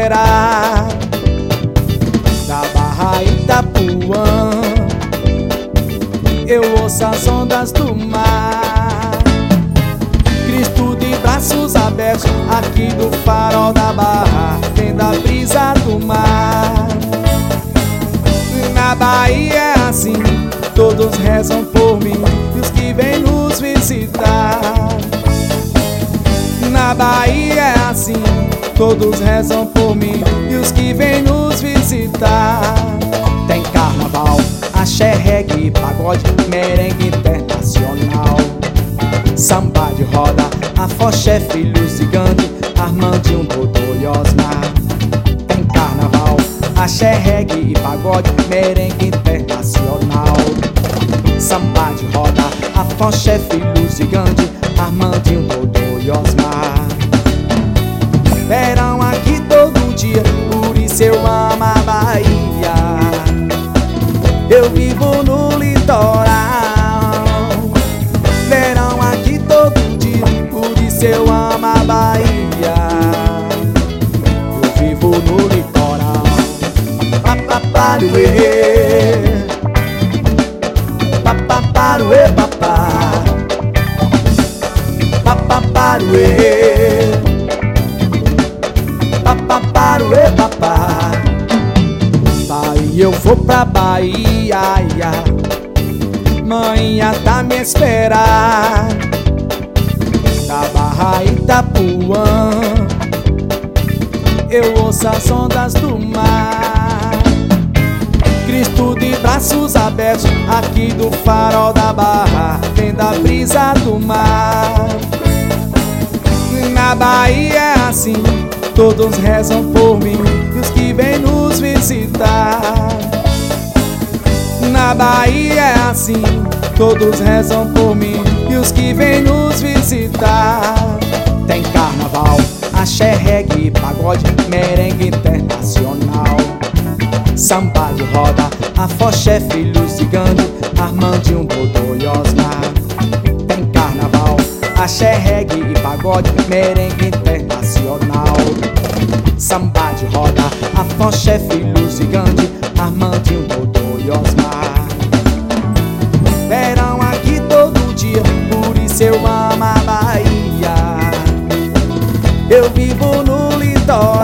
esperar. Da Barra Itapuã eu ouço as ondas do mar. Cristo de braços abertos aqui do farol da Barra, vem da brisa do mar. Na Bahia é assim, todos rezam por mim e os que vêm nos visitar. Na Bahia é assim, todos rezam por mim e os que vêm nos visitar. Tem carnaval, axé, reggae, pagode, merengue internacional, samba de roda, afoxé, filhos de Gandhi, Armandinho, Dodô e Osmar. Tem carnaval, axé, reggae e pagode, merengue internacional, samba de roda, afoxé, filhos de Gandhi, Armandinho, Dodô e Osmar. Verão aqui todo dia, por isso eu amo a Bahia. Eu vivo no litoral. Verão aqui todo dia, por isso eu amo a Bahia. Eu vivo no litoral. Papaparuê, papaparuê, papá, papaparuê, papaparuê, papá. Bahia, eu vou pra Bahia, manhã tá me esperar. Da Barra Itapuã eu ouço as ondas do mar. Cristo de braços abertos aqui do farol da Barra, vem da brisa do mar. Na Bahia é assim, todos rezam por mim e os que vêm nos visitar. Na Bahia é assim, todos rezam por mim e os que vêm nos visitar. Tem carnaval, axé, reggae, pagode, merengue internacional, samba de roda, afoxé, filhos de Gandhi, Armandinho, Dodô e Osmar. Tem carnaval, axé, reggae e pagode, merengue internacional, samba de roda, afoxé, filhos de Gandhi, Armandinho, Dodô e Osmar. Verão aqui todo dia, por isso eu amo a Bahia. Eu vivo no litoral.